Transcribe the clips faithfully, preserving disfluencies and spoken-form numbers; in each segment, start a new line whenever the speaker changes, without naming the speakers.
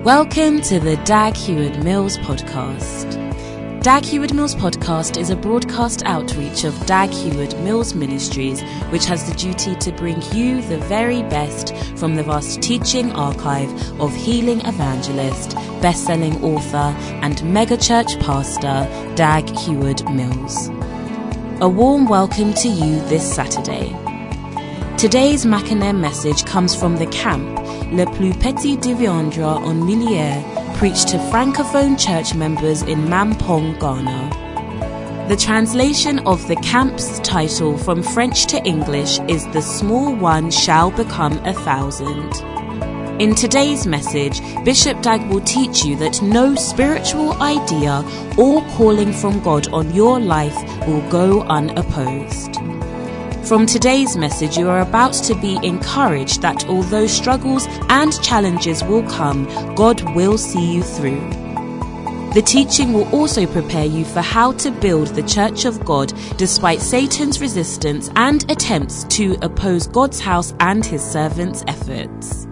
Welcome to the Dag Heward Mills podcast. Dag Heward Mills podcast is a broadcast outreach of Dag Heward Mills Ministries, which has the duty to bring you the very best from the vast teaching archive of healing evangelist, best-selling author, and megachurch pastor Dag Heward Mills. A warm welcome to you this Saturday. Today's Macanem message comes from the camp Le Plus Petit Diviandra en Millière, preached to Francophone church members in Mampong, Ghana. The translation of the camp's title from French to English is The Small One Shall Become a Thousand. In today's message, Bishop Dag will teach you that no spiritual idea or calling from God on your life will go unopposed. From today's message, you are about to be encouraged that although struggles and challenges will come, God will see you through. The teaching will also prepare you for how to build the Church of God despite Satan's resistance and attempts to oppose God's house and his servants' efforts.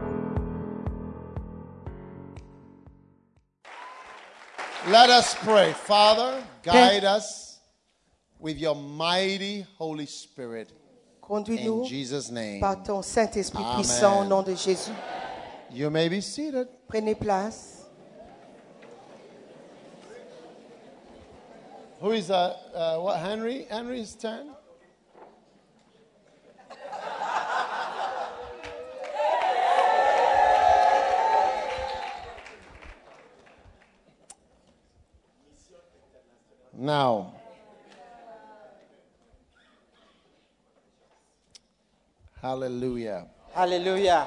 Let us pray. Father, guide us with your mighty Holy Spirit. In Jesus' name.
Par ton Saint-Esprit
Amen.
puissant au nom de Jésus.
You may be seated.
Prenez place.
Who is uh, uh what Henry? Henry's turn. Now, hallelujah.
Alléluia.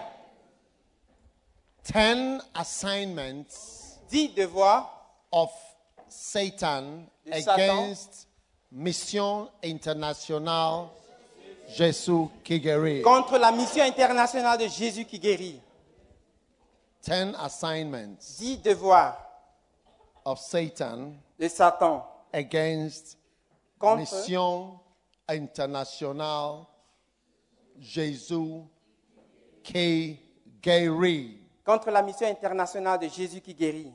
Ten assignments
Dix devoirs
of Satan
De Satan.
against Mission Internationale Jésus qui guérit.
contre la mission internationale de Jésus qui guérit.
Ten assignments
Dix devoirs
of Satan
de Satan
against
contre
Mission Internationale Jésus qui guérit.
contre la mission internationale de Jésus qui guérit.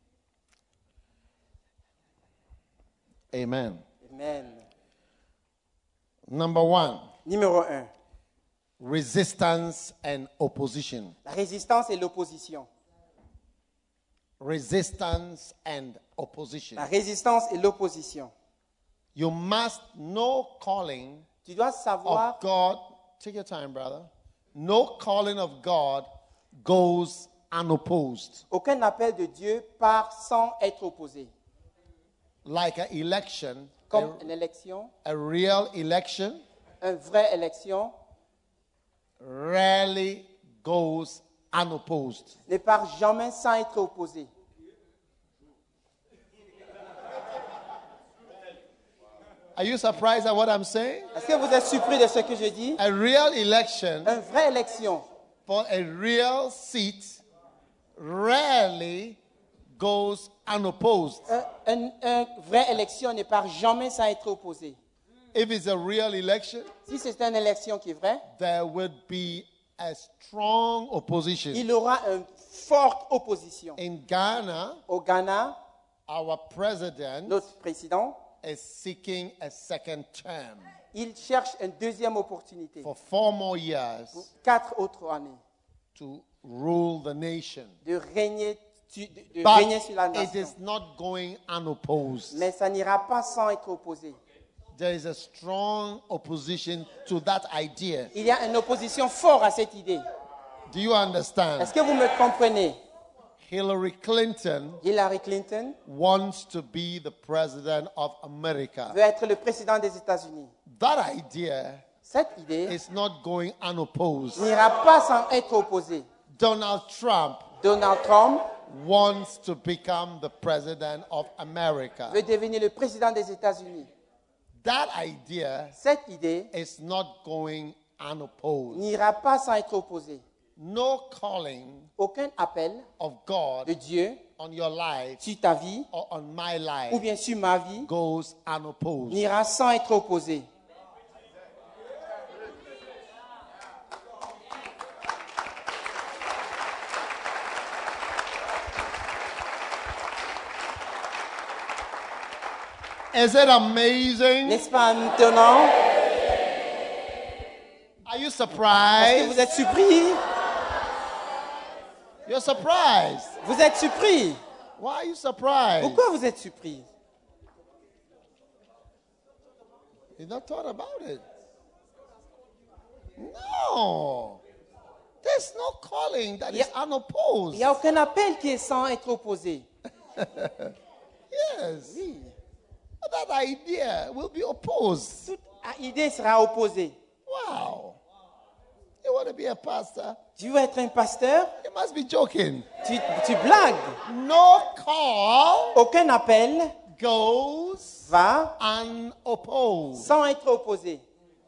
Amen.
Amen.
Number one,
Numéro un.
resistance and opposition.
La résistance et l'opposition.
Resistance and opposition.
La résistance et l'opposition.
You must know calling
Tu dois savoir
of God. Take your time, brother. No calling of God goes unopposed.
aucun appel de Dieu part sans être opposé.
Like an election,
Comme une élection,
a, a real election
une vraie élection
rarely goes unopposed.
ne part jamais sans être opposé.
Are you surprised at what I'm saying?
Est-ce que vous êtes surpris de ce que je dis?
A real election
Une vraie élection
for a real seat rarely goes unopposed.
Un- un- une vraie élection ne part jamais sans être opposée.
If it's a real election,
Si c'est une élection qui est vraie,
there would be a strong opposition.
il aura une forte opposition.
In Ghana,
Au Ghana,
our president
notre président,
is seeking a second term
il cherche une deuxième opportunité
for four more years
pour quatre autres années
to rule the nation.
de régner, tu- de, de
But
régner sur la
it
nation.
is not going unopposed.
Mais ça n'ira pas sans être opposé.
There is a strong opposition to that idea.
Il y a une opposition forte à cette idée.
Do you understand?
Est-ce que vous me comprenez?
Hillary Clinton
Hillary Clinton
wants to be the president of America.
veut être le président des États-Unis.
That idea
Cette idée
is not going unopposed.
n'ira pas sans être opposée.
Donald Trump
Donald Trump
wants to become the president of America.
veut devenir le président des États-Unis.
That idea
Cette idée
is not going unopposed.
n'ira pas sans être opposée.
No calling
Aucun appel
of God
de Dieu
on your life
sur ta vie
or on my
ou
life
bien sur ma vie
goes unopposed.
n'ira sans être opposé.
Is it amazing?
N'est-ce pas étonnant?
Are you
Est-ce que
surprised?
vous êtes surpris?
You're surprised.
Vous êtes surpris?
Why are you surprised?
Pourquoi vous êtes surpris?
You've not thought about it. No. There's no calling that is
Yeah.
unopposed.
Il n'y a aucun appel qui est sans être opposé.
Yes.
Oui.
But that idea will be opposed.
Toute idée sera opposée.
Wow. You want to be a pastor?
Tu veux être un pasteur?
You must be joking.
Tu, tu blagues.
No call
Aucun appel
goes
va
unopposed.
sans être opposé.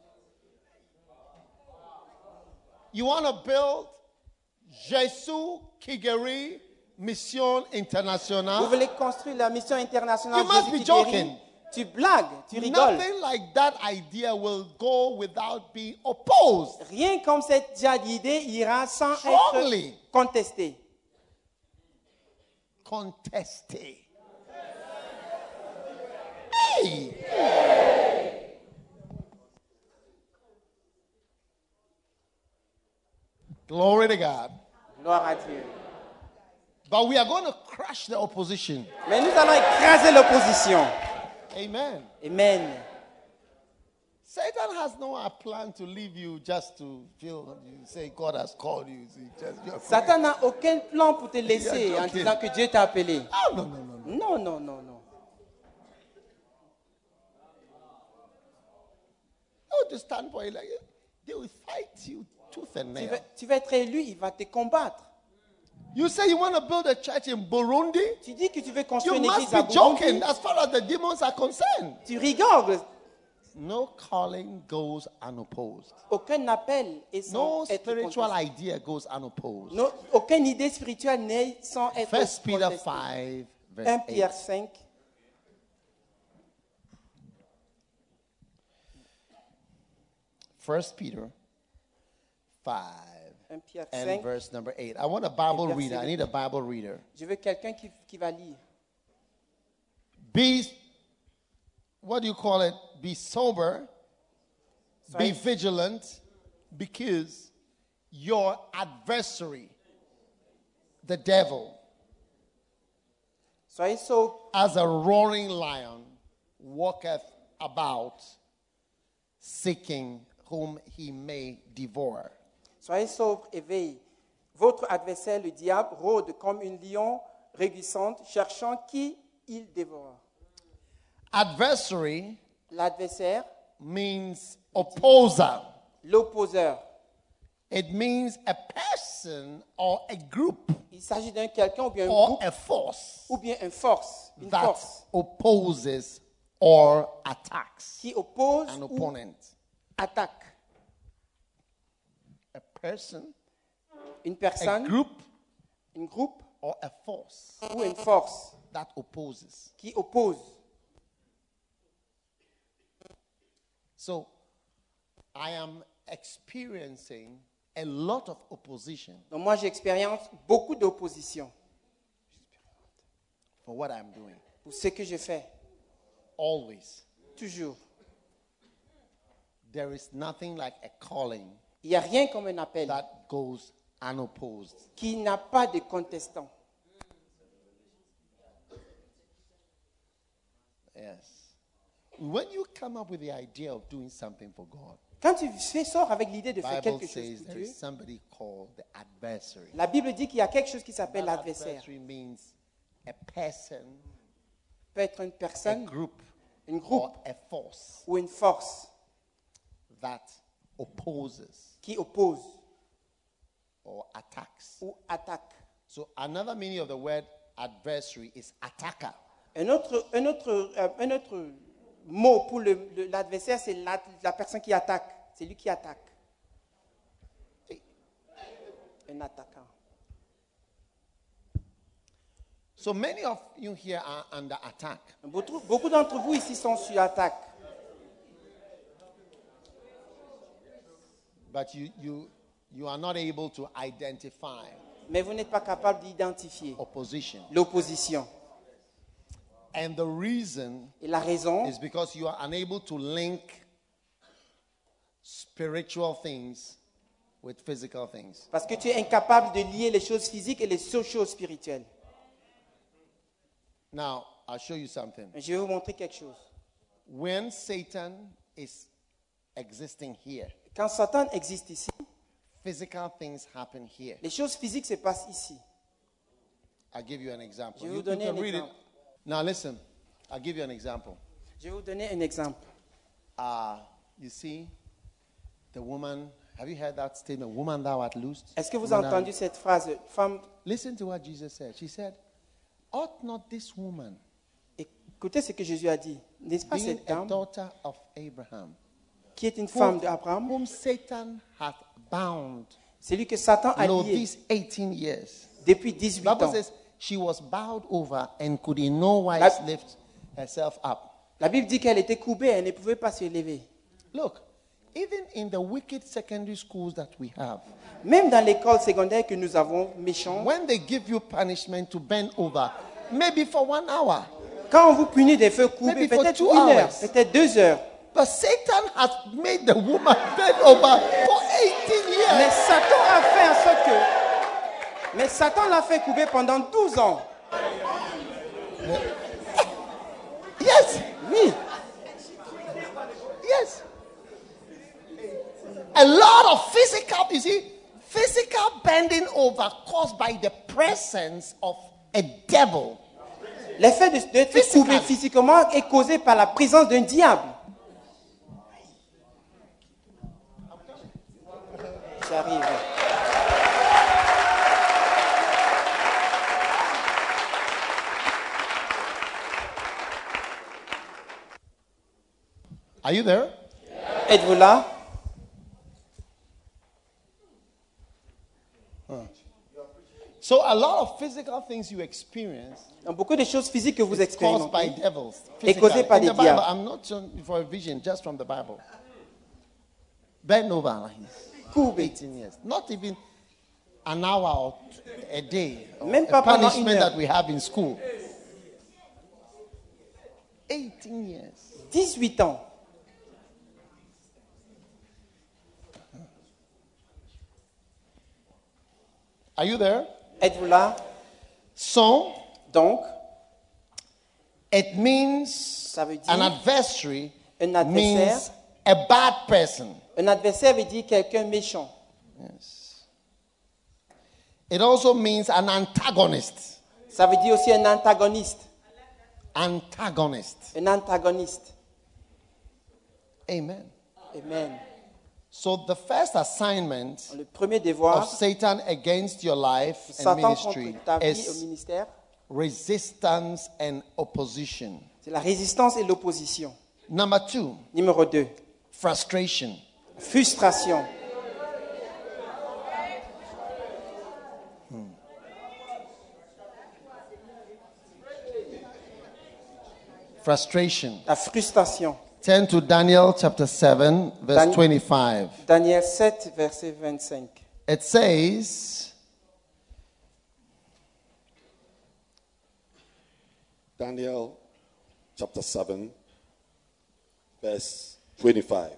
You want to build Jésus Kigeri Mission
Vous
International?
voulez construire la mission internationale
You must
Jésus
be
qui guérit?
joking.
Tu blagues, tu rigoles.
Nothing like that idea will go without being opposed.
Rien comme cette genre d'idée ira sans
Strongly.
être contesté.
Contested. Hey! Glory to God.
Gloire à Dieu.
But we are going to crush the opposition.
Mais nous allons écraser l'opposition.
Amen.
Amen.
Satan has no uh, plan to leave you just to feel you say God has called you. See, just, you're free.
Satan n'a aucun plan pour te laisser
Yeah,
en
joking.
disant que Dieu t'a appelé.
Oh, no, no, no, no.
Non, non, non, non.
No, to stand for it like they will fight you tooth and
Tu
nail.
vas, tu vas être élu, il va te combattre.
You say you want to build a church in Burundi?
Tu dis que tu veux construire
You
une
must
église à
be joking
Burundi.
as far as the demons are concerned.
Tu rigoles.
No calling goes unopposed.
Aucun appel est sans
No
être
spiritual
contesté.
idea goes unopposed.
Non, aucune idée spirituelle n'est sans être
First Peter
contestée.
five,
un
verse
Pierre
eight.
cinq.
First Peter five
un Pierre
and
cinq.
verse number eight. I want a Bible
verset
reader. I
huit.
need a Bible reader.
Je veux quelqu'un qui, qui va lire.
Be, what do you call it? Be sober. Be
Soyez,
vigilant, because your adversary, the devil,
soyez sobre,
as a roaring lion, walketh about, seeking whom he may devour.
soyez sobre et veillez. Votre adversaire, le diable, rôde comme un lion rugissante, cherchant qui il dévore.
Adversary
L'adversaire,
means opposer.
l'opposeur.
It means a person or a group
Il s'agit d'un quelqu'un ou bien un
or
groupe
a force
ou bien une force, une
that
force
opposes or attacks
qui oppose
an
ou
opponent.
attaque.
A person,
Une
a
personne,
group,
un groupe
or a force
ou une force
that opposes.
qui oppose.
So I am experiencing a lot of opposition
Donc moi, j'expérience beaucoup d'opposition
for what I'm doing.
pour ce que je fais.
Always.
Toujours.
There is nothing like a calling
Il n'y a rien comme un appel
that goes unopposed.
qui n'a pas de contestant.
Yes. When you come up with the idea of doing something for God,
Quand tu fais sort avec l'idée de faire
Bible
quelque chose
says
pour
there
Dieu,
is somebody called the adversary.
la Bible dit qu'il y a quelque chose qui s'appelle
That
l'adversaire.
adversary means a person,
Peut être une
a
personne,
group,
un groupe
or a force
ou une force
that opposes
qui oppose
or attacks.
ou attaque.
So another meaning of the word adversary is attacker.
Un autre, un autre, euh, un autre mot pour le- le- l'adversaire, c'est la, la personne qui attaque. C'est lui qui attaque. Un attaquant.
So many of you here are under attack.
Beaucoup, beaucoup d'entre vous ici sont sur attaque.
But you, you, you are not able to identify
Mais vous n'êtes pas capable d'identifier
opposition.
l'opposition.
And the reason
Et la raison,
is because you are unable to link spiritual things with physical things.
parce que tu es incapable de lier les choses physiques et les choses spirituelles.
Now, I'll show you something.
Je vais vous montrer quelque chose.
When Satan is existing here,
Quand Satan existe ici,
physical things happen here.
les choses physiques se passent ici.
I'll give you an example.
Je vais
You,
vous
you
donner
can
un
read it.
exemple.
Now listen, I'll give you an example.
Je vais vous donner un exemple.
Uh, you see, the woman, have you heard that statement? Woman thou art loosed.
Est-ce que vous avez
Woman, thou-
entendu cette phrase? Femme,
Listen to what Jesus said. She said, ought not this woman,
écoutez ce que Jésus a dit. N'est-ce pas
being
cette
a
dame
daughter of Abraham,
qui est une
whom,
femme d'Abraham?
whom Satan hath bound
C'est lui que Satan a
lo
lié
these eighteen years.
depuis
The
dix-huit
Bible
ans.
says she was bowed over and could in no wise
La-
lift herself up.
La Bible dit qu'elle était courbée, elle ne pouvait pas se lever.
Look, even in the wicked secondary schools that we have,
Même dans l'école secondaire que nous avons, méchants,
when they give you punishment to bend over, maybe for one hour,
quand on vous punit des feux courbés,
Maybe for
peut-être
two
une heure,
hours.
peut-être deux heures.
but Satan has made the woman bend over for eighteen
Mais
years.
Satan a fait en sorte que... Mais Satan l'a fait couper pendant douze ans.
Yes,
Oui.
yes. A lot of physical, you see, physical bending over caused by the presence of a devil.
L'effet de- d'être
Physical.
coupé physiquement est causé par la présence d'un diable. J'arrive.
Are you there?
Êtes-vous là?
So a lot of physical things you experience
Donc, beaucoup de choses physiques que vous
is caused by
expérimentez
devils.
est causé
Physically.
par
In
des
the Bible,
diables.
I'm not showing for a vision, just from the Bible. Bend over like this.
Courbé.
eighteen years. Not even an hour or t- a day. Or
Même
a
pas pendant une
punishment
heure.
that we have in school. eighteen years.
dix-huit ans.
Are you there?
Êtes-vous là?
So
Donc,
it means
ça veut dire
an adversary
un adversaire.
means a bad person.
Un adversaire veut dire quelqu'un méchant.
Yes. It also means an antagonist.
Ça veut dire aussi un antagoniste.
Antagonist.
Un antagoniste.
Amen.
Amen.
So the first assignment
Le premier devoir
of Satan against your life and
Satan
ministry
contre ta vie au
is
ministère,
resistance and opposition.
c'est la résistance et l'opposition.
Number two,
Numéro deux,
frustration.
frustration.
Frustration.
La frustration.
Turn to Daniel chapter seven, verse
Dan-
twenty-five.
Daniel sept, verset vingt-cinq.
It says,
Daniel chapter seven, verse twenty-five.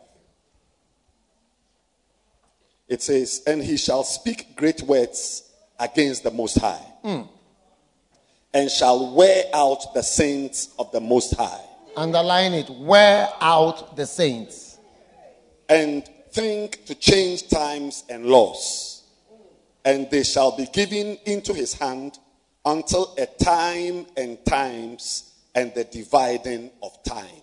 It says, and he shall speak great words against the Most High, and shall wear out the saints of the Most High,
underline it, wear out the saints.
and think to change times and laws, and they shall be given into his hand until a time and times and the dividing of time.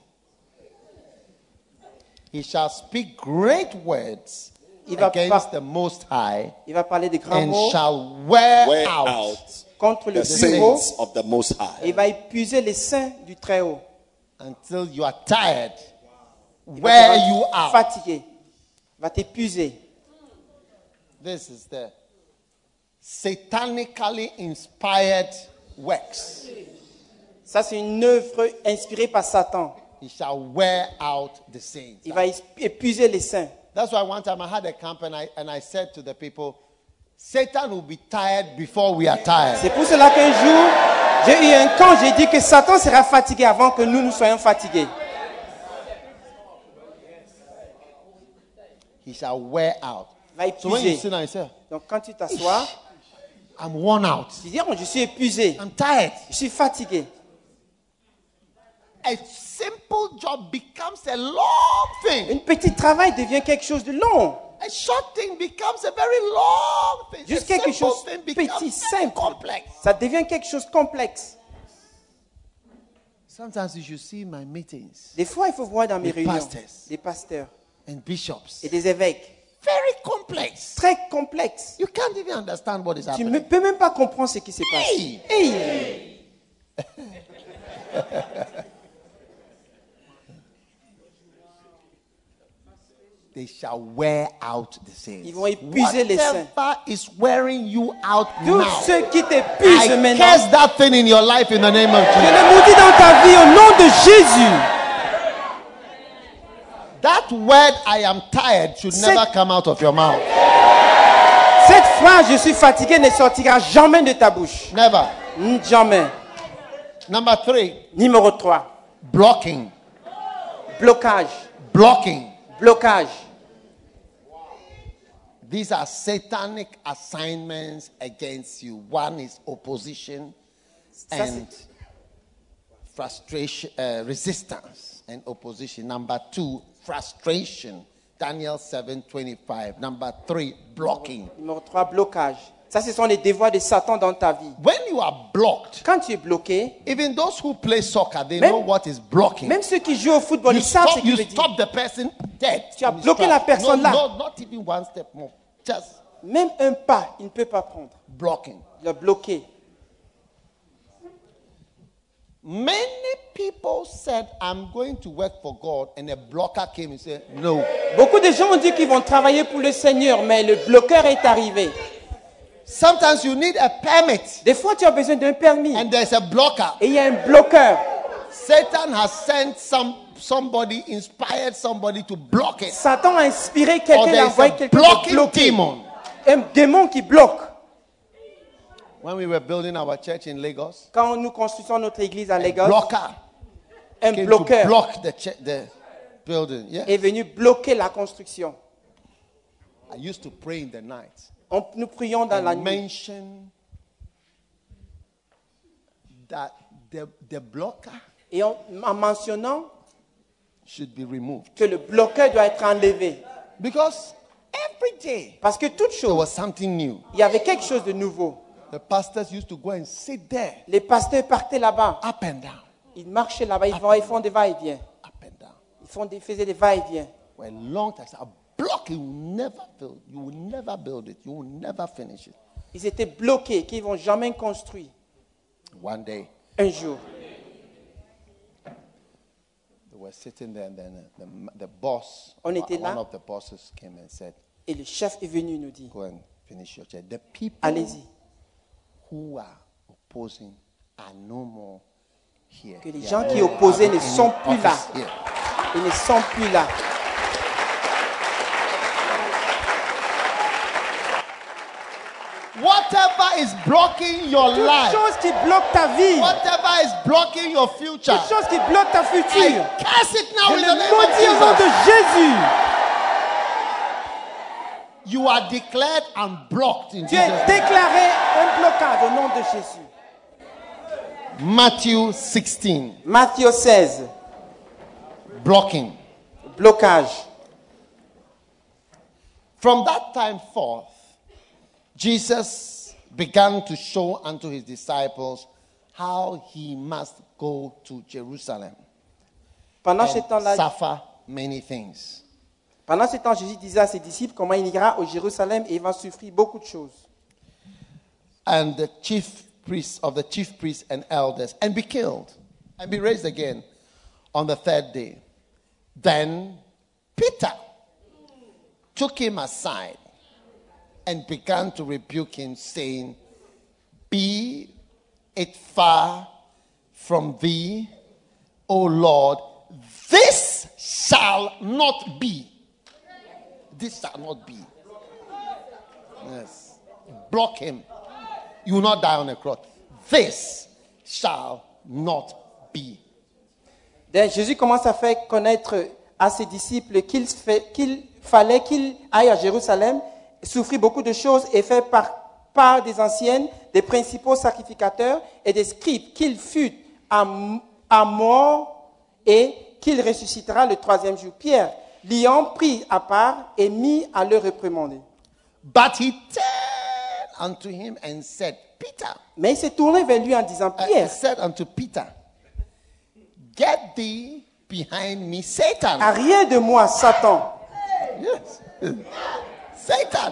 He shall speak great words
Il va
against
par-
the Most High,
Il va parler des grands
and
mots
shall wear,
Wear
out.
out
contre le
the
plus haut
saints of the Most
et
High.
il va épuiser les saints du Très-Haut.
Until you are tired.
Il va
Wear
te
you
rendre
out.
fatigué. Il va t'épuiser.
This is the satanically inspired works.
Ça, c'est une œuvre inspirée par Satan.
He shall wear out the saints.
Il va épuiser les saints.
That's why one time I had a camp and I, and I said to the people, Satan will be tired before we are tired.
C'est pour cela qu'un jour, J'ai eu un camp, j'ai dit que Satan sera fatigué avant que nous nous soyons fatigués.
He shall wear out.
Va
So when you
épuiser.
sit down, you say,
Donc quand tu t'assois,
I'm worn out.
tu dis, oh, je suis épuisé,
I'm tired.
je suis fatigué.
A simple job becomes a long thing.
Un petit travail devient quelque chose de long.
A short thing becomes a very long thing.
Juste
a
quelque
simple
chose
thing
petit,
becomes very
simple.
complex.
Ça devient quelque chose de complexe.
Sometimes you should see my meetings
Des fois, il faut voir dans mes
Des
réunions
pastors.
des pasteurs
and bishops.
et des évêques.
Very complex.
Très complexes.
You can't even understand what is
Tu
happening.
ne peux même pas comprendre ce qui se passe.
Hey!
Hey!
They shall wear out the saints.
Ils vont épuiser les saints.
Whatever is wearing you out
Tous
now,
ceux qui t'épuisent
I
maintenant,
curse that thing in your life in the name of
je
Jesus.
le maudis dans ta vie au nom de Jésus.
That word I am tired should
C'est-
never come out of your mouth.
Cette phrase, je suis fatigué, ne sortira jamais de ta bouche.
Never.
Mm, Jamais.
Number three,
Numéro trois.
blocking.
Blocage.
Blocking.
Blocage.
These are satanic assignments against you. One is opposition
Ça,
and frustration, uh, resistance and opposition. Number two, frustration. Daniel seven twenty-five. Number three, blocking.
Numéro trois, blocage. Ça, ce sont les devoirs de Satan dans ta vie.
When you are blocked,
Quand tu es bloqué,
even those who play soccer, they
Même-
know what is blocking.
même ceux qui jouent au football,
You
ils savent ce
stop,
qu'il
you
veut dire.
stop the person dead.
Tu as
in his
bloqué
tracks.
la personne
no,
là.
No, not even one step more. Just
Même un pas, il ne peut pas prendre.
blocking.
Il a bloqué.
Many people said, I'm going to work for God, and a blocker came and said, no.
Beaucoup de gens ont dit qu'ils vont travailler pour le Seigneur, mais le bloqueur est arrivé.
Sometimes you need a permit,
Des fois, tu as besoin d'un permis.
and there's a blocker.
Et il y a un bloqueur.
Satan has sent some somebody, inspired somebody to block it.
Satan a inspiré
Or
quelqu'un, il a
there's
envoyé
a
quelqu'un pour
blocking
bloquer.
demon.
Un démon qui bloque.
When we were building our church in Lagos,
Quand nous construisons notre église à
a
Lagos,
blocker
un
came to
bloqueur
block the, ch- the building. Yeah.
est venu bloquer la construction.
I used to pray in the night.
On- nous prions dans la
And
nuit.
mention that the, the blocker
Et on- en mentionnant
should be removed.
que le bloqueur doit être enlevé.
Because every day
Parce que toute
there
chose,
was something new.
il y avait quelque chose de nouveau.
The pastors used to go and sit there,
Les pasteurs partaient là-bas.
up and down,
Ils marchaient là-bas, ils, vont- ils font des va-et-vient.
up and down.
Ils font des, faisaient des va-et-vient.
For a long time, a block you will never build. You will never build it. You will never finish it.
Ils étaient bloqués, qu'ils ne vont jamais construire.
One day
Un jour,
they were sitting there, and then uh, the, the boss,
On
one
était là.
one of the bosses, came and said,
et le chef est venu nous dire,
"Go and finish your church." The people
allez-y,
who are opposing are no more here.
que les
They
gens
are
qui
no
opposaient ne
in
sont
the
plus là.
office here.
Ils ne sont plus là.
Whatever is blocking your
Toute
life,
chose qui bloque ta vie,
whatever is blocking your future,
toute chose qui bloque ta future,
I curse it now
je
in
le
the name of
maudis au nom de
Jesus.
Jésus.
You are declared unblocked in
Tu
Jesus'
es
name.
déclaré un blocage au nom de Jésus.
Matthew sixteen,
Matthieu seize,
blocking.
blocage.
From that time forth, Jesus began to show unto his disciples how he must go to Jerusalem
Pendant ce
and
temps-là,
suffer many things.
pendant ce temps, Jésus disait à ses disciples comment il ira au Jérusalem et il va souffrir beaucoup de choses.
And the chief priests of the chief priests and elders, and be killed, and be raised again on the third day. Then Peter took him aside and began to rebuke him, saying, "Be it far from thee, O Lord, this shall not be." This shall not be. Yes. Block him. You will not die on a cross. This shall not be.
Donc, Jésus commence à faire connaître à ses disciples qu'il, fait, qu'il fallait qu'il aille à Jérusalem, souffrir beaucoup de choses et faire par, par des anciennes, des principaux sacrificateurs et des scribes, qu'il fut à, à mort et qu'il ressuscitera le troisième jour. Pierre, l'ayant pris à part et mis à le réprimander.
But he turned unto him and said, Peter,
Mais il s'est tourné vers lui en disant,
uh, he
Pierre,
said unto Peter, get thee behind me, Satan.
arrière de moi, Satan.
Yes. Satan.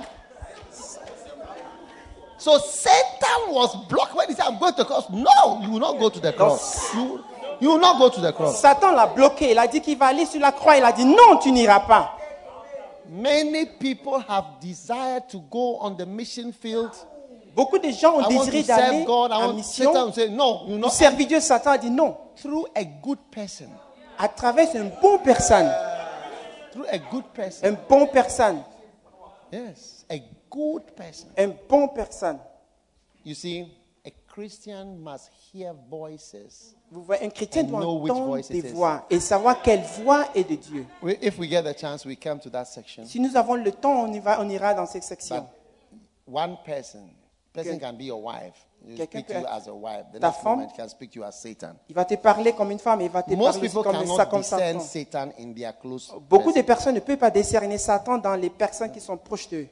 So Satan was blocked when he said, I'm going to the cross. No, you will not go to the cross. You, you will not go to the cross.
Satan l'a bloqué. Il a dit qu'il va aller sur la croix. Il a dit, non, tu n'iras pas.
Many people have desired to go on the mission field.
Beaucoup de gens ont
I want
désiré
to
d'aller
serve God. I
en
want
mission
Satan to say, no, you
pour
not.
servir Dieu. Satan a dit non.
Through a good person.
À travers une bonne personne.
Through a good person.
Un bon personne.
Yes, a good person.
Un bon personne.
You see, a Christian must hear voices.
Vous voyez, un chrétien
And
doit
know which
entendre
voice
des
it is.
voix et savoir quelle voix est de Dieu.
We- If we get the chance, we come to that section.
Si nous avons le temps, on, y va, on ira dans cette section.
But one person, person
Quel-
can be your wife. You
Quelqu'un
speak to
peut
you
être
as a wife. The
ta
next
femme.
moment, he can speak to you as Satan.
Il va te parler comme une femme, il va te
Most
parler aussi
people
comme ça,
cannot
comme
discern
Satan.
Satan in their close.
Beaucoup de
person.
personnes ne peuvent pas décerner Satan dans les personnes qui sont proches d'eux.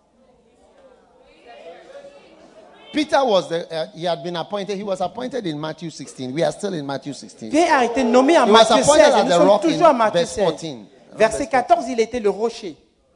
Peter was the, uh, he had been appointed. He was appointed in Matthew sixteen. We are still in Matthew sixteen.
Pierre a été nommé en
He was
Matthieu
appointed
seize. Et
as
nous
the
sommes
rock
toujours à
in
Matthieu
verse
seize.
fourteen.
Verset quatorze, il était le rocher.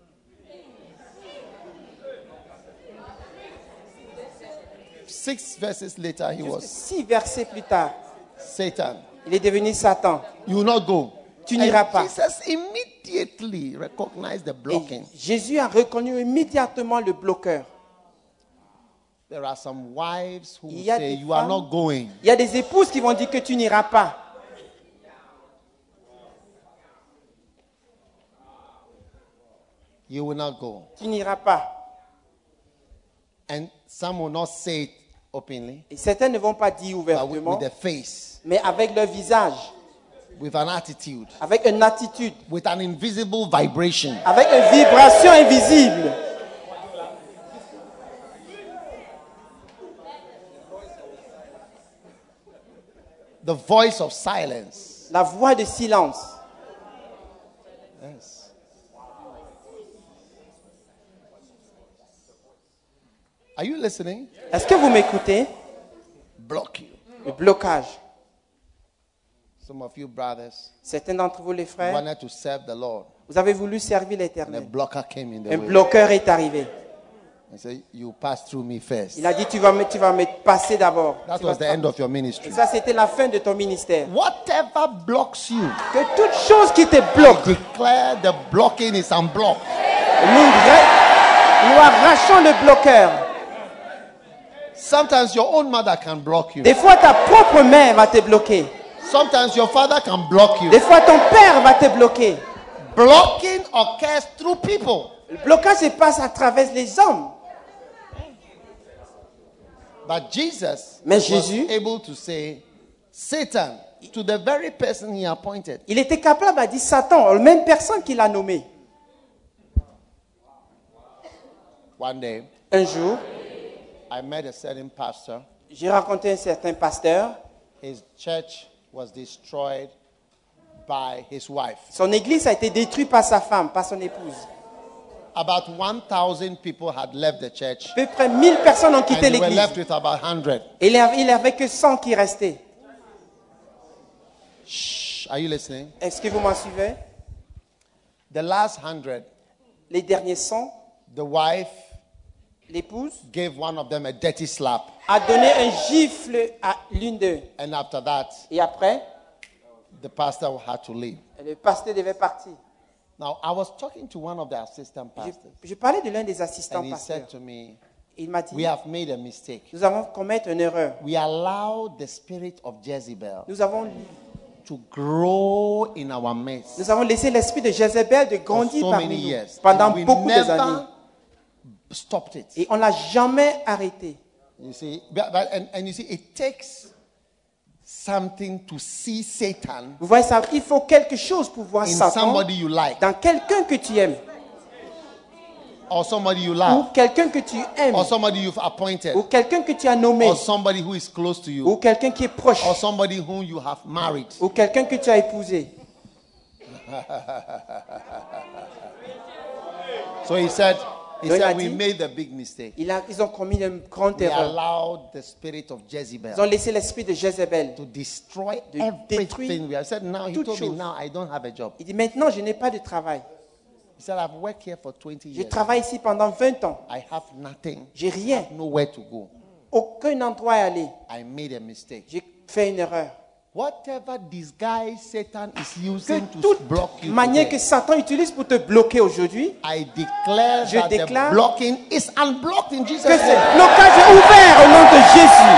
Six verses later, he was
Six versets plus tard,
Satan.
il est devenu Satan.
You will not go.
Tu n'iras
And
pas.
Jesus immediately recognized the
Et
blocking.
Jésus a reconnu immédiatement le bloqueur.
There are some wives who
Il
will
y a
say,
des
you are
femmes-
not going.
Il y a des épouses qui vont dire que tu n'iras pas.
You will not go.
Tu n'iras pas.
And some will not say it openly,
Et certains ne vont pas dire
but with,
ouvertement,
with a face,
mais avec leur visage,
with an attitude,
avec une attitude,
with an invisible vibration.
avec une vibration invisible.
The voice of silence.
La voix de silence.
Yes. Are you listening?
Est-ce que vous m'écoutez?
Block you.
Le blocage.
Some of you brothers
Certains d'entre vous, les frères,
wanted to serve the Lord,
vous avez voulu servir
and a
l'Éternel.
blocker came in the
Un
way.
bloqueur est arrivé.
And said, you pass through me first.
Il a dit, tu vas me, tu vas me passer d'abord.
That
Tu
was
vas-
the end of your
Et
ministry.
ça, c'était la fin de ton ministère.
Whatever blocks you,
Que toute chose qui te bloque,
declare the blocking is unblocked.
nous, ra- nous arrachons le bloqueur.
Sometimes your own mother can block you.
Des fois, ta propre mère va te bloquer.
Sometimes your father can block you.
Des fois, ton père va te bloquer.
Blocking occurs through people.
Le blocage se passe à travers les hommes.
But Jesus
Mais
was
Jésus-
able to say, Satan, to the very person he appointed.
Il était capable de dire Satan, la même personne qui l'a nommé.
One day,
Un jour,
I met a certain pastor.
j'ai rencontré un certain pasteur.
His church was destroyed by his wife.
Son église a été détruite par sa femme, par son épouse.
About one thousand people had left the church,
À peu près mille personnes ont
and
quitté
they were
l'église.
left with about one hundred.
Et il n'y avait que cent qui restaient.
Shh, are you listening?
Est-ce que vous m'en suivez?
The last hundred,
Les derniers cent,
the wife
l'épouse
gave one of them a dirty slap.
a donné un gifle à l'une d'eux.
And after that,
Et après,
the pastor had to leave.
le pasteur devait partir.
Now, I was talking to one of the assistant
Je,
pastors,
je parlais de l'un des assistants
and he
pasteurs.
said to me,
Il m'a dit,
we have made a mistake.
nous avons commis une erreur.
We allowed the spirit of Jezebel
Nous avons,
to grow in our midst
nous avons laissé l'esprit de Jézabel de
for
grandir
so
parmi
many
nous
years.
pendant
We
beaucoup des années.
never stopped it.
Et on ne l'a jamais arrêté.
You see, but, but- and, and you see, it takes something to see Satan
Vous voyez ça, il faut quelque chose pour voir
in
Satan
somebody you like,
dans quelqu'un que tu aimes,
or somebody you
ou
love,
quelqu'un que tu aimes,
or somebody you've appointed,
ou quelqu'un que tu as nommé,
or somebody who is close to
ou
you,
quelqu'un qui est proche,
or somebody whom you have married.
ou quelqu'un que tu as épousé.
So he said, he
Donc, il a
said, we
dit-
made the big mistake.
Il a- ils ont commis une grande
We
erreur.
allowed the spirit of
Ils ont
Jezebel
laissé l'esprit de Jézabel.
to destroy
De
everything.
détruire
We have said, now he
toute
told me,
chose.
now I don't have a job.
Il dit maintenant je n'ai pas de travail.
He said, I've worked here for twenty
Je
years.
travaille ici pendant vingt ans.
I have nothing.
J'ai rien,
Nowhere to go.
aucun endroit à aller.
I made a mistake.
J'ai fait une erreur.
Whatever disguise Satan is
Que
using to
toute
block you
manière
today,
que Satan utilise pour te bloquer aujourd'hui,
I declare
Je
that
déclare
the blocking is unblocked in Jesus'
que ce
name.
blocage est ouvert au nom de Jésus.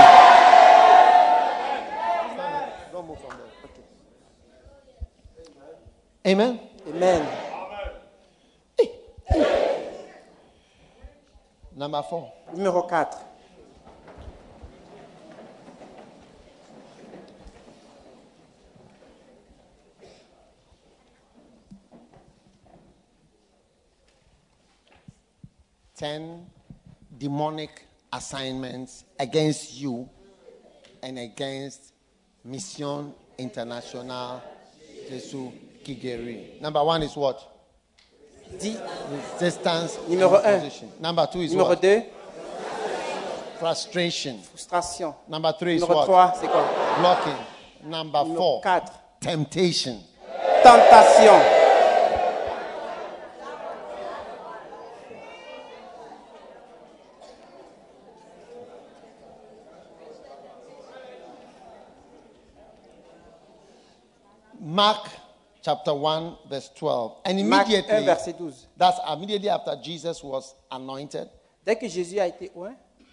Amen.
Amen.
Number four.
Numéro quatre.
Ten demonic assignments against you and against Mission International Jesu Kigeri. Number one is what?
Dix.
Resistance
Numéro
and
un.
opposition. Number two is
Numéro
what?
deux,
Frustration.
frustration.
Number three is
Numéro
what?
trois, c'est quoi?
Blocking. Number
Numéro
four,
quatre,
temptation.
tentation.
Mark chapter one, verse twelve. And
Marc un,
immediately,
verset douze.
that's immediately after Jesus was anointed,
Dès que Jésus a été oint,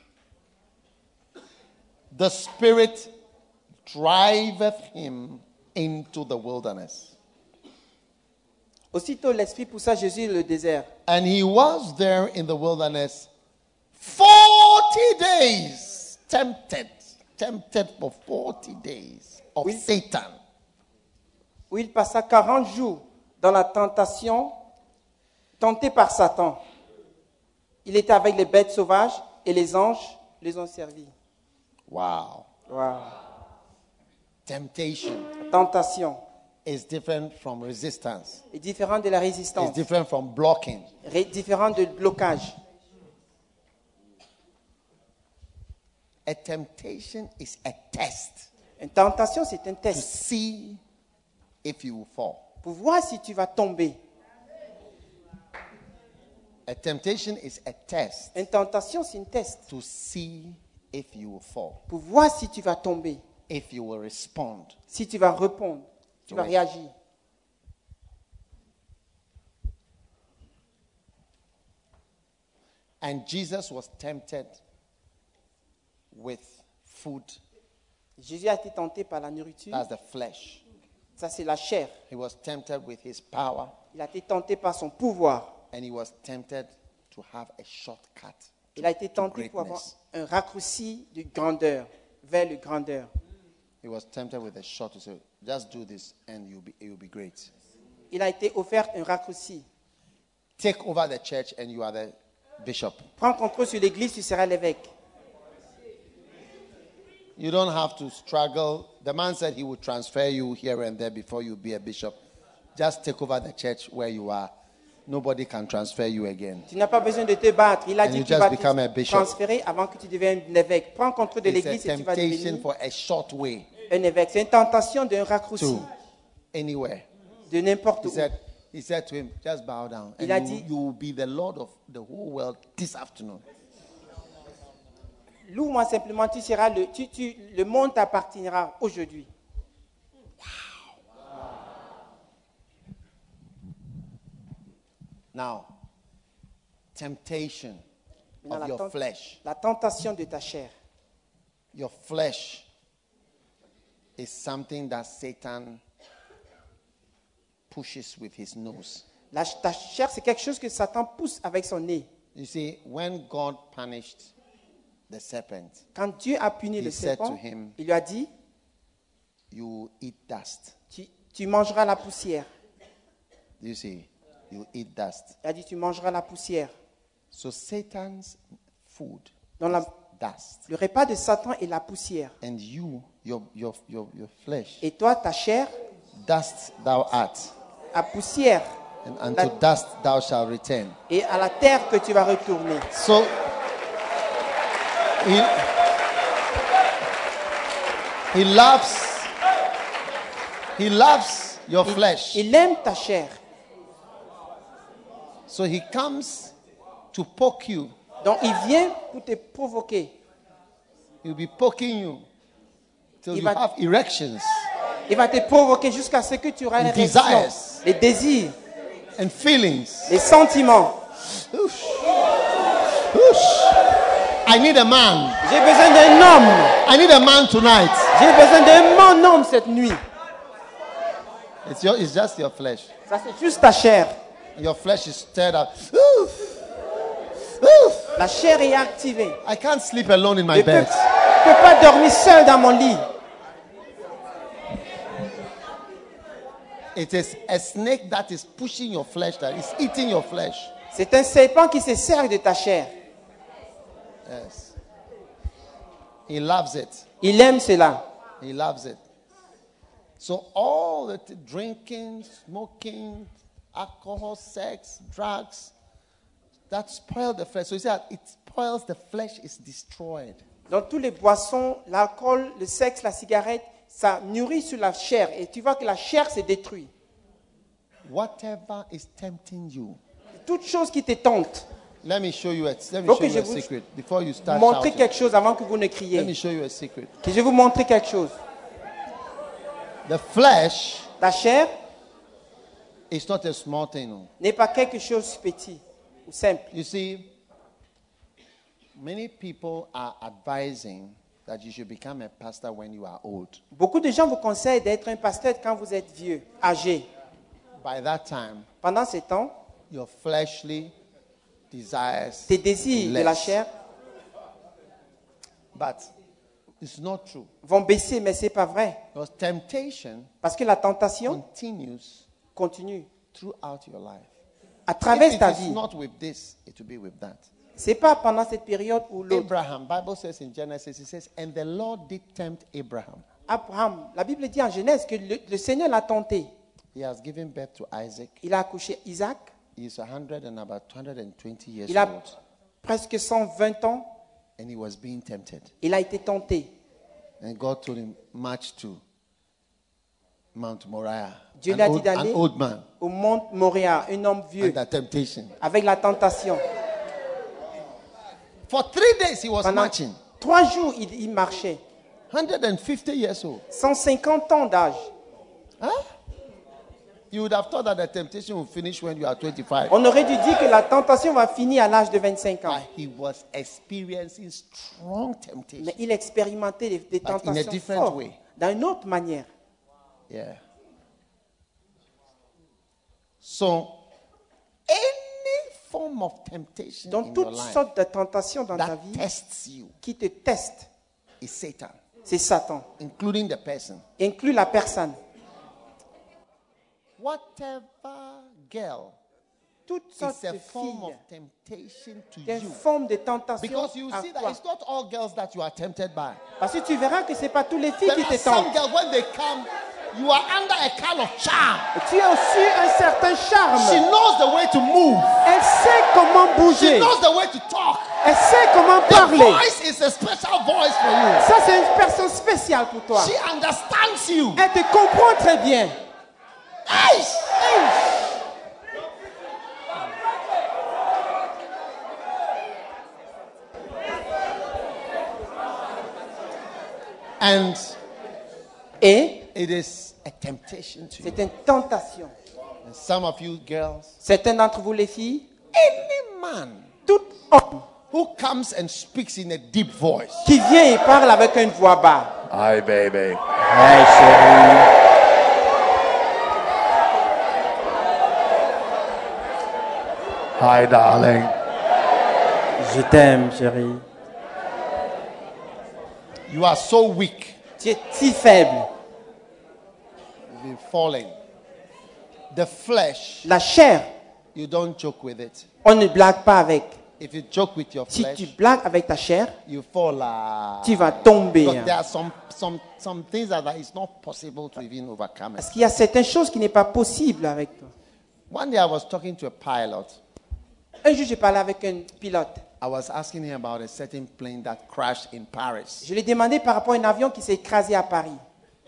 the Spirit driveth him into the wilderness.
aussitôt l'Esprit poussa Jésus dans le désert.
And he was there in the wilderness forty days, tempted, tempted for forty days of
Oui.
Satan.
Où il passa quarante jours dans la tentation, tenté par Satan. Il était avec les bêtes sauvages et les anges les ont servis.
Wow.
Wow.
Temptation
Tentation
is different from resistance.
est différent de la
It's
résistance,
different from blocking.
ré- différent de blocage.
A temptation is a test
Une tentation, c'est un
to
test
see if you will fall.
pour voir si tu vas tomber.
A temptation is a test
Une tentation, c'est un test
to see if you will fall,
pour voir si tu vas tomber,
if you will respond.
si tu vas répondre, tu vas
Oui.
réagir.
And Jesus was tempted with food,
Jésus a été tenté par la nourriture,
that's the flesh.
ça c'est la chair.
He was tempted with his power,
Il a été tenté par son pouvoir.
and he was tempted to have a shortcut.
Il a été
to
tenté pour avoir
greatness.
un raccourci de grandeur, vers le grandeur.
He was tempted with a short to say, just do this and you'll be, you'll be great.
Il a été offert un raccourci.
Take over the church and you are the bishop.
Prends contrôle sur l'église, tu seras l'évêque.
You don't have to struggle. The man said he would transfer you here and there before you be a bishop. Just take over the church where you are. Nobody can transfer you again.
Tu n'as pas besoin de te battre. Il a
And
dit
you
qu'il
just
va
become a
te
bishop.
transférer avant que tu deviennes un évêque. Prends contrôle de
It's a
l'église et tu vas
temptation
devenir
for a short way
un évêque. C'est une tentation d'un raccourci,
to anywhere.
de n'importe
He
où.
said, he said to him, just bow down. And
Il a
you,
dit-
you will be the Lord of the whole world this afternoon.
Loue-moi simplement, tu seras le, tu, tu, le monde t'appartiendra aujourd'hui.
Now, temptation
Maintenant,
of
la,
your
tent-
flesh.
la tentation de ta chair.
Your flesh is something that Satan pushes with his nose.
La, ta chair, c'est quelque chose que Satan pousse avec son nez.
You see, when God punished the serpent,
Quand Dieu a puni
He
le
said
serpent,
to him,
il lui a dit,
you eat dust.
Tu, tu mangeras la poussière.
Do you see? You eat dust.
Il a dit, tu mangeras la poussière.
So Satan's food
Dans la,
is dust.
le repas de Satan est la poussière.
And you, your, your, your, your flesh,
Et toi, ta chair,
dust thou art.
à poussière.
And unto dust thou shalt return.
Et à la terre que tu vas retourner.
So, he, he loves, he loves your flesh.
Il aime ta chair.
So he comes to poke you.
Donc il vient pour te provoquer.
He'll be poking you till
Il
you
va-
have erections
Il va te provoquer jusqu'à ce que tu auras une
And
réaction.
desires.
Les désirs,
and feelings.
les sentiments.
Oosh. Oosh. I need a man.
J'ai besoin d'un homme.
I need a man tonight.
J'ai besoin d'un mon homme cette nuit.
It's, your, it's just your flesh.
Ça c'est juste ta chair.
Your flesh is stirred up. Oof. Oof.
La chair est activée.
I can't sleep alone in my
Je ne peux,
bed.
je peux pas dormir seul dans mon lit.
It is a snake that is pushing your flesh, that is eating your flesh.
C'est un serpent qui se sert de ta chair.
Yes. He loves it.
Il aime cela.
He loves it. So all the t- drinking, smoking, alcohol, sex, drugs, that spoil the flesh. So you see that it spoils the flesh, is destroyed.
Dans tous les boissons, l'alcool, le sexe, la cigarette, ça nourrit sur la chair. Et tu vois que la chair se détruit.
Whatever is tempting you.
Toute chose qui te tente.
Let me show you a, let me
Donc,
show you
je
a
vous
secret before you start
Montrez
shouting.
quelque chose avant que vous ne
Let me
criez.
show you a secret.
Que je vais vous montrer quelque chose.
The flesh
La chair
is not a small thing. no.
n'est pas quelque chose de petit ou simple.
You see, many people are advising that you should become a pastor when you are old.
Beaucoup de gens vous conseillent d'être un pasteur quand vous êtes vieux, âgé.
By that time,
Pendant ce temps,
your fleshly desires
tes désirs de la
less.
chair
But it's not true.
vont baisser, mais ce n'est pas vrai.
Because temptation
Parce que la tentation
continues
continue
throughout your life.
à
If
travers
it
ta
is
vie.
not with this, it will be with that.
Ce n'est pas pendant cette période ou l'autre.
Abraham, Bible says in Genesis, it says, and the Lord did tempt Abraham.
Abraham, la Bible dit en Genèse que le, le Seigneur l'a tenté.
He has given birth to Isaac.
Il a accouché Isaac.
He is one hundred and about two hundred twenty years
Il a
old.
presque cent vingt ans.
And he was being tempted.
Il a été tenté.
And God told him, march to Mount Moriah.
Dieu
An
lui a dit
old, an
d'aller
old man
au mont Moriah, un homme vieux,
under temptation.
avec la tentation.
For three days he was
Pendant
marching.
trois jours, il, il marchait.
one hundred fifty years old.
cent cinquante ans d'âge.
Huh? You would have thought that the temptation would finish when you are twenty-five.
On aurait dû dire que la tentation va finir à l'âge de vingt-cinq ans.
But he was experiencing strong temptation.
Mais il expérimentait des, des
But in a
tentations
different
fortes,
way.
d'une autre manière.
Yeah. So, any form of temptation
Dans
in your
toutes
life
sortes de tentations dans ta
that
vie
tests you
qui te testent,
is Satan,
c'est Satan.
including the person.
Inclut la personne.
Whatever girl
Toutes
is
sortes
a
de
form of
filles.
temptation to
Il y a une
you.
forme de tentation
Because you
à
see that
toi.
it's not all girls that you are tempted by.
Parce que tu verras que ce n'est pas toutes les filles
There
qui
are
te
some
tentent.
girls, when they come, you are under a kind of charm.
Tu as aussi un certain
She
charme.
knows the way to move.
Elle sait comment
She
bouger.
knows the way to talk.
Elle sait comment
The
parler.
voice is a special voice for you.
Ça, c'est une personne spéciale pour toi.
She understands you.
Elle te comprend très bien.
Hey! And
Et
it is a temptation to you.
c'est une tentation.
And some of you girls,
Certains d'entre vous, les filles,
any man
tout homme
who comes and speaks in a deep voice,
qui vient et parle avec une voix basse.
Hi, baby.
Hey, chérie.
Hi, darling.
Je t'aime, chérie.
you are so weak.
Tu es si faible.
been falling. The flesh,
La chair,
you don't joke with it.
on ne blague pas avec.
If you joke with your
Si
flesh,
tu blagues avec ta chair,
you fall. Uh,
tu vas tomber.
Because there are some, some, some things that it's not possible to even overcome it.
Parce qu'il y a certaines choses qui n'est pas possible avec toi.
One day I was talking to a pilot.
Un jour, j'ai parlé avec un pilote.
I was asking him about a certain plane that crashed in Paris.
Je lui ai demandé par rapport à un avion qui s'est écrasé à Paris.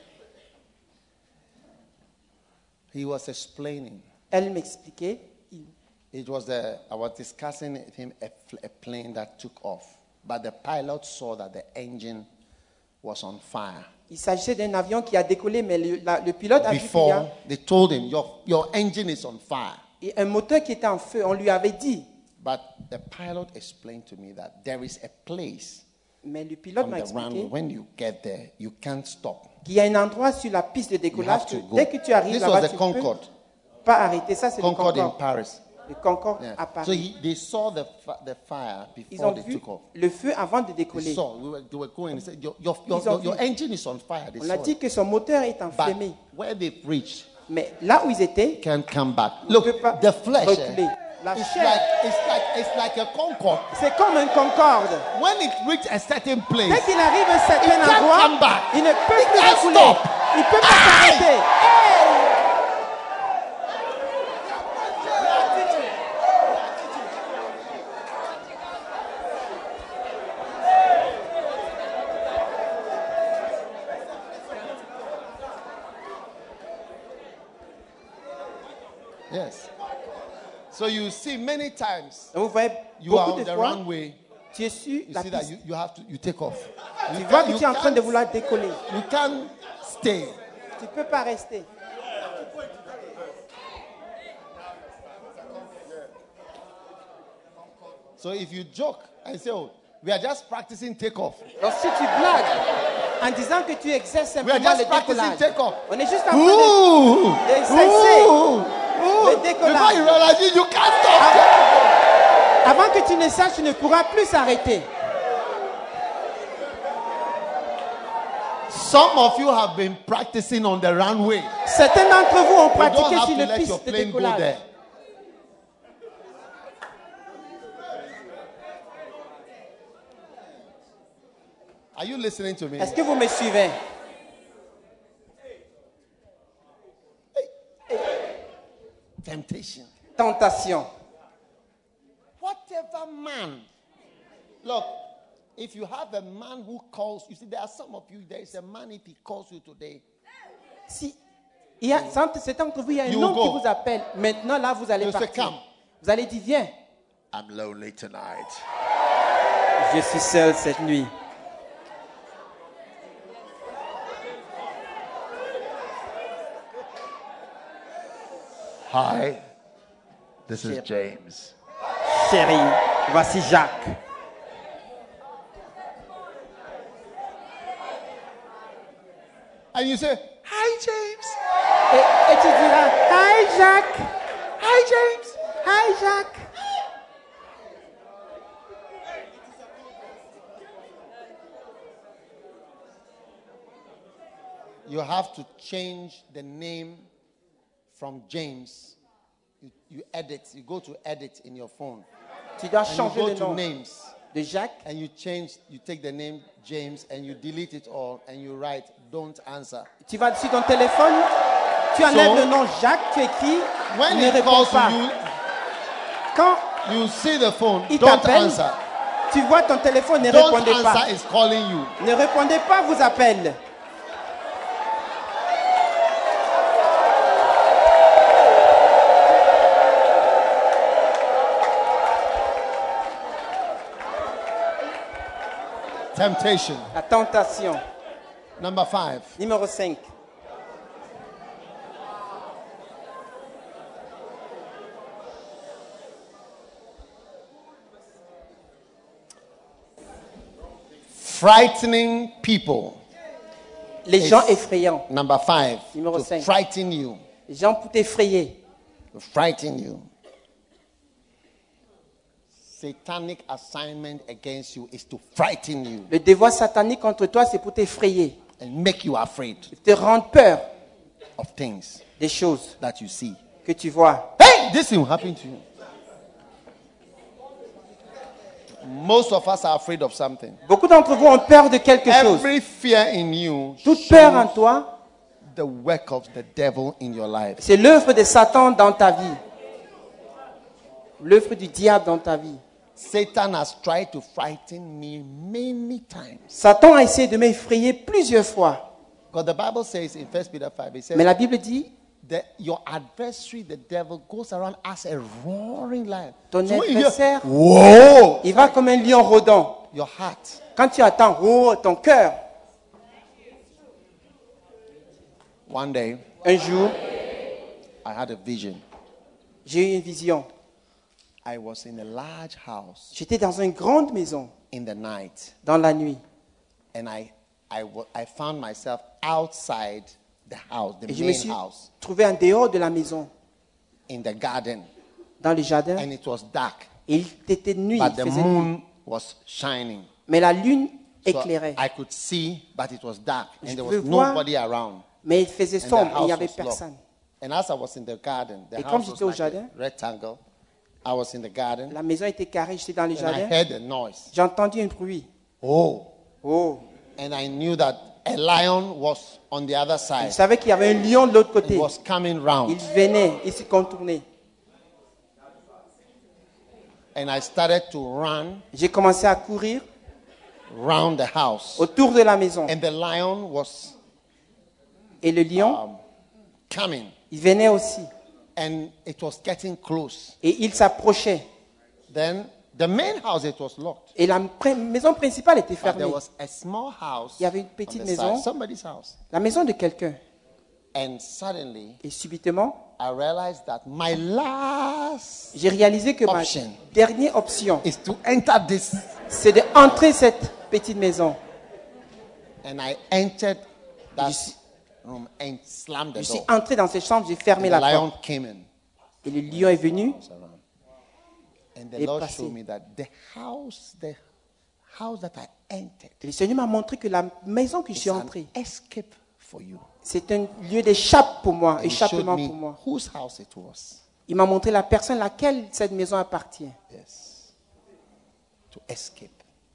He was explaining.
Elle m'expliquait. Il-
It was the, I was discussing with him a, fl- a plane that took off, but the pilot saw that the engine was on fire.
Il s'agissait d'un avion qui a décollé, mais le, la- le pilote a vu qu'il y
Before
a
they told him, your, your engine is on fire.
et un moteur qui était en feu. On lui avait dit.
But the pilot explained to me that there is a place
Mais le pilote
on
m'a
the runway.
expliqué
When you get there, you can't stop.
qu'il y a un endroit sur la piste de
You
décollage
have
que
to go.
dès que tu arrives
This
là-bas,
was
tu
the
ne peux
Concorde.
pas arrêter. Ça, c'est le
Concorde in
Concorde.
Paris.
Le Concorde
Yeah.
à
So
Paris.
he, they saw the, fi- the fire
Ils
before
ont
they
vu
took off.
le feu avant de
They
décoller.
saw. We were, they were going. They said, your, your, your,
Ils ont
your, your
vu.
engine is on fire. They
On a
saw
dit
it.
que son moteur est
But
enflammé.
where they've reached,
Mais là où ils étaient,
can't come back.
on ne
Look,
peut pas
the flesh,
reculer.
eh,
La
it's
chair,
like, it's like, it's like a Concorde.
c'est comme un Concorde.
When it reaches a certain place,
Dès qu'il arrive à un
It
certain
can't
endroit,
come back.
il ne peut
It
plus
can't
recouler.
stop.
Il ne peut pas s'arrêter.
yes. So you see many times
Vous voyez,
you are
beaucoup
on
de
the
fois,
runway.
tu es sur
You
la
see that
piste.
you, you have to you take off.
Tu
You
vois
can't-
que
you
tu es en train de
can't-
vouloir décoller.
You can't stay.
Tu ne peux pas rester.
So if you joke and say, "Oh, we are just practicing takeoff,"
Donc si tu blagues en disant que tu exerces
we are
simplement le
just practicing
décollage,
takeoff.
on est juste en train
Ooh,
d'exercer
ooh, ooh.
le
Before
décollage.
you realize it, you can't stop.
Avant que tu ne saches, tu ne pourras plus s'arrêter.
Some of you have been practicing on the runway.
Certains d'entre vous ont
You don't
pratiqué
have
sur
to
une
let your
piste de
plane go
décollage.
there. Are you listening to me?
Est-ce que vous me suivez?
Temptation.
Tentation.
Whatever man. Look, if you have a man who calls, you see, there are some of you, there is a man, if he calls you today,
Si il y a, c'est d'entre vous, il y a un
You
homme
go.
qui vous appelle. Maintenant, là, vous allez
You say,
partir.
"Come."
Vous allez dire, viens.
I'm lonely tonight.
Je suis seul cette nuit.
Hi, this is James.
Chérie, voici Jacques.
And you say, "Hi, James.
Et, et tu diras, hi Jacques.
Hi, James."
Hi Jacques.
You have to change the name from James. You, you edit, you go to edit in your phone.
Tu dois
And you
changer
go
le
to
nom
names.
de Jacques.
And you change, you take the name James and you delete it all and you write, "Don't answer."
Tu vas sur ton téléphone, tu enlèves
So,
le nom Jacques, tu écris,
When
ne
he
réponds
calls
pas.
you,
Quand
you, you see the phone,
il
don't
t'appelle,
answer.
tu vois ton téléphone, ne
Don't
répondez pas.
answer is calling you.
Ne répondez pas, vous appelle.
Temptation.
La tentation.
Number five.
Numéro cinq.
Frightening people.
Les
It's
gens effrayants.
Number five.
Numéro
To
cinq.
frighten you.
Les gens pour t'effrayer.
To frighten you. Satanic assignment against you is to frighten you
Le devoir satanique contre toi, c'est pour t'effrayer.
and make you afraid.
Te rendre peur.
of things
des choses
that you see.
que tu vois.
Hey, this thing will happen to you. Most of us are afraid of something.
Beaucoup d'entre vous ont peur de quelque chose.
Every fear in you
Toute peur en
shows
toi,
the work of the devil in your life.
c'est l'œuvre de Satan dans ta vie. L'œuvre du diable dans ta vie.
Satan has tried to frighten me many times.
Satan a essayé de m'effrayer plusieurs fois.
Because the Bible says in First Peter five, it says
Mais la Bible dit,
that your adversary, the devil, goes around as a roaring lion.
ton
So when you hear,
adversaire,
whoa,
il va comme un lion rôdant.
your heart.
Quand tu attends, oh, ton cœur.
One day,
Un jour,
I had a vision.
j'ai eu une vision.
I was in a large house
J'étais dans une grande maison
in the night,
dans la nuit.
and I, I, wa- I found myself outside the house, the
Et je me
main
suis
house,
trouvé en dehors de la maison,
in the garden,
dans le jardin.
and it was dark,
Et il était nuit,
but
il
the
faisait nuit.
moon was shining.
Mais la lune
So
éclairait.
I could see, but it was dark,
Je
and there
pouvais
was
voir,
nobody around.
Mais il faisait
And the
sombre et il n'y
house
avait
was locked.
personne.
And as I was in the garden, the
Et comme
house was
j'étais au
like
jardin,
a rectangle. I was in the garden,
La maison était carrée, j'étais dans le
and I
jardin.
heard a noise.
J'ai entendu un bruit.
Oh,
Oh.
and I knew that a lion was on the other
Je
side.
savais qu'il y avait un lion de l'autre
It
côté.
was coming
Il
round,
venait, il se contournait.
and I started to run
J'ai commencé à courir
round the house,
autour de la maison.
and the lion was
Et le lion,
um, coming,
il venait aussi.
and it was getting close.
Et il s'approchait.
Then the main house, it was locked.
Et la pr- maison principale était
But there
fermée.
was a small house
Il y avait une
on
petite
the
maison.
side, somebody's house.
La maison de quelqu'un.
And suddenly,
Et subitement,
I realized that my last
j'ai réalisé que ma
Option.
dernière option,
is to enter this.
c'est d'entrer cette petite maison.
And I entered that
Je suis-
room and slammed the
Je suis
door.
entré dans cette chambre, j'ai fermé
And
la
the lion
porte.
came in.
Et le lion est venu.
And the
est
Lord
passé.
showed me that the house, the house that I entered,
Et le Seigneur m'a montré que la maison que je
is
suis
an
entré,
escape for you.
c'est un lieu d'échappe pour moi,
And he showed
échappement
me
pour moi.
whose house it was.
Il m'a montré la personne à laquelle cette maison appartient.
Yes. To escape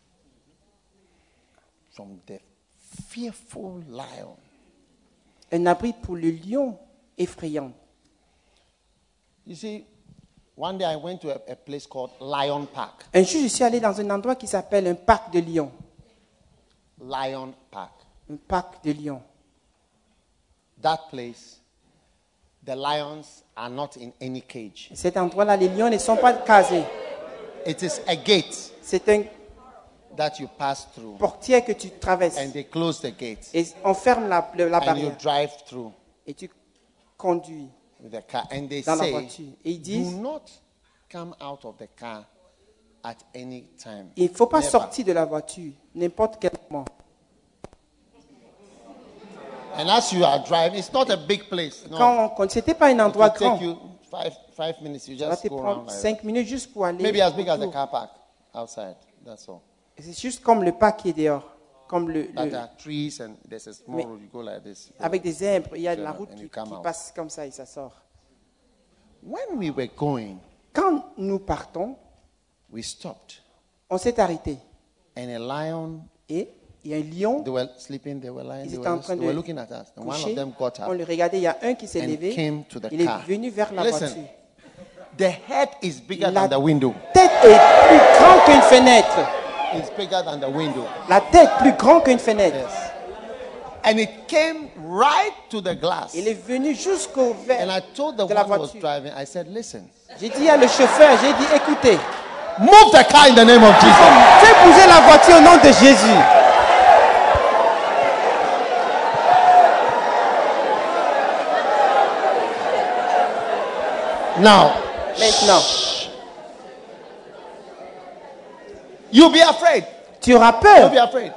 from the fearful lion.
Un abri pour le lion effrayant.
You see, one day I went to a, a place called Lion Park.
Un jour, je suis allé dans un endroit qui s'appelle un parc de lions.
Lion Park.
Un parc de lions.
That place, the lions are not in any cage.
Cet endroit-là, les lions ne sont pas casés.
It is a gate
C'est un
that you pass through,
portière que tu traverses.
and they close the gate,
Et on ferme la, le- la
and you
barrière.
drive through
Et tu conduis
with the car. And they
dans la
say,
voiture. Et ils
do
disent,
not come out of the car at any time.
il ne faut pas
Never.
sortir de la voiture n'importe quel moment.
And as you are driving, it's not a big place. No.
Quand on conduit, ce n'était pas un
It
endroit
will
grand.
take you five, five minutes. You
Ça va
just
te
go around
prendre
like that.
cinq minutes juste pour aller.
Maybe as big as the
autour.
car park outside. That's all.
Et c'est juste comme le parc qui est dehors. Comme le,
But
le-
there are trees and there's a small
Mais-
road. You go like this.
avec des arbres, il y a de la
And
route
you
qui,
come
qui
out.
passe comme ça et ça sort.
When we were going,
Quand nous partons,
we stopped.
on s'est arrêté.
And a lion,
Et il y a un lion
they were sleeping, they were lying,
Ils
they
étaient
were,
en train
they were
de
looking at us. And one
couché.
of them got
On
up.
le regardait. Il y a un qui s'est
and
levé.
came to the
Il
car.
est venu vers la
Listen,
voiture.
The head is bigger
La
than the window.
tête est plus grande qu'une fenêtre.
It's bigger than the window.
La tête plus grande qu'une fenêtre.
Yes. And it came right to the glass.
Il est venu jusqu'au
And
verre
I told the
de la
one who was
voiture.
driving, I said, listen,
J'ai dit à le chauffeur, j'ai dit, écoutez,
move the car in the name of Jesus.
fais bouger la voiture au nom de Jésus.
Now,
Maintenant,
you'll be afraid.
tu auras
You'll
peur.
be afraid.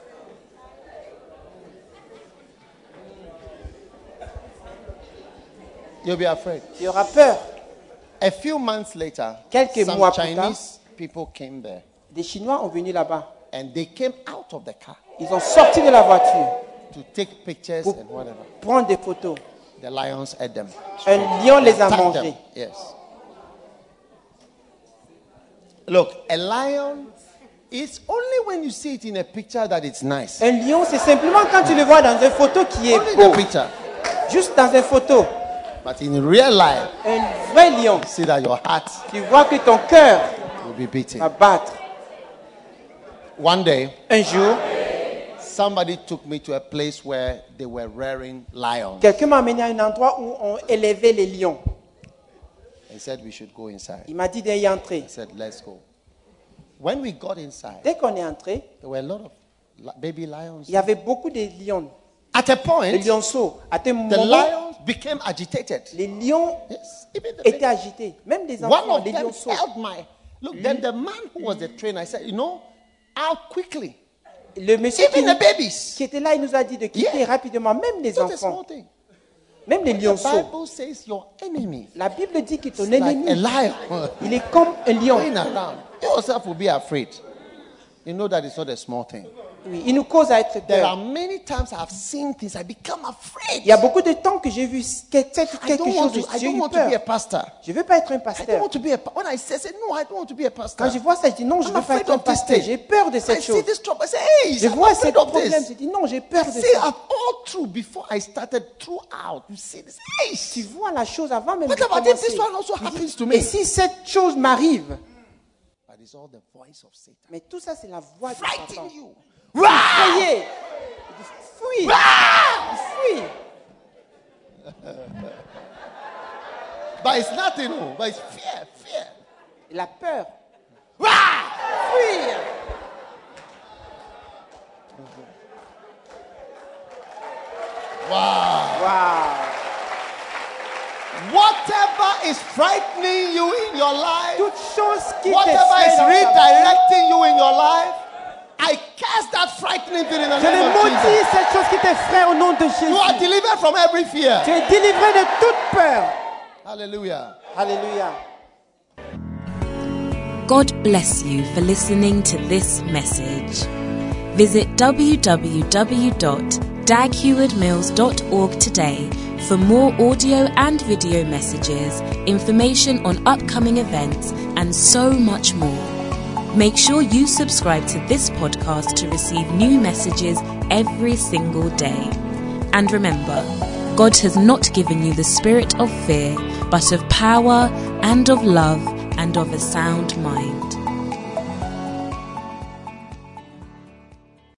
You'll be afraid.
Tu auras peur.
A few months later,
Quelques
some
mois plus
Chinese people came there,
Des Chinois ont venu là-bas.
and they came out of the car
Ils ont sorti de la voiture
to take pictures
pour
and whatever.
prendre des photos.
The lions ate them.
Un lion les a
Attacked
mangés.
them. Yes. Look, a lion is only when you see it in a picture that it's nice.
Un lion, c'est simplement quand tu le vois dans une photo qui est
Only in a
beau.
picture.
Juste dans une photo.
But in real life,
Un vrai lion.
see that your heart
Tu vois que ton cœur
will be beating.
va battre.
One day,
Un jour,
somebody took me to a place where they were rearing lions.
quelqu'un m'a amené à un endroit où on élevait les lions.
He said we should go inside.
Il m'a dit d'y entrer.
I said, let's go. When we got inside,
Dès qu'on est entré,
there were a lot of li- baby lions.
il y avait beaucoup de lions.
At a point,
Les lionceaux. À un
the
moment,
lions became agitated.
les lions
Yes, even the
étaient
baby-
agités. Même les
One
enfants,
of
les
them
lionceaux.
held my. Look, then the man who was the trainer, I said, you know, out quickly.
Le monsieur qui,
Even the babies.
qui était là, il nous a dit de quitter
Yeah.
rapidement, même les
It's not a
enfants,
small thing.
même les
The
lionceaux.
Bible says your enemy,
La Bible dit que ton
like a
ennemi,
lion,
il est comme un lion.
going around. You yourself will be afraid. You know that it's not a small thing.
Oui, il nous cause à être
There are
peur.
many times I've seen things, I become afraid.
Il y a beaucoup de temps que j'ai vu que-
I
quelque
don't want
chose,
to. I
j'ai
don't
eu
want to be a
peur.
pastor.
Je ne veux pas être un
I don't
pasteur.
want to be a. pa- When I say, say no, I don't want to be a pastor.
Quand je vois ça, je dis non, je
I'm
ne veux pas
afraid
être un
of this
pasteur.
thing.
J'ai peur de
I
cette
see
chose.
this trouble. I say, hey,
Je
I'm
vois
afraid
ce
of
problème, je
this.
dis non, j'ai peur de
See,
ça.
I've all through before I started throughout. You see this? Hey,
Tu vois la chose avant même
what
de
about if this
commencer.
one also happens to
Et
me?
si cette chose m'arrive,
But it's all the voice of Satan.
mais tout ça c'est la voix de
Frighten
Satan.
you.
Voyez, fuis, fuis.
But it's nothing, no. But it's fear, fear.
La peur,
Rah!
fuir.
Wow.
Wow.
Whatever is frightening you in your life,
Toute chose qui
whatever
t'effraie
is
dans ta vie,
redirecting you in your life, I cast that frightening thing in the
je
name
le
of Jesus.
maudis cette chose qui t'effraie au nom de
You are
Jésus.
delivered from every fear.
Tu es délivré de toute peur.
Hallelujah.
Alléluia.
God bless you for listening to this message. Visit w w w dot dag heward mills dot org today for more audio and video messages, information on upcoming events, and so much more. Make sure you subscribe to this podcast to receive new messages every single day. And remember, God has not given you the spirit of fear, but of power and of love and of a sound mind.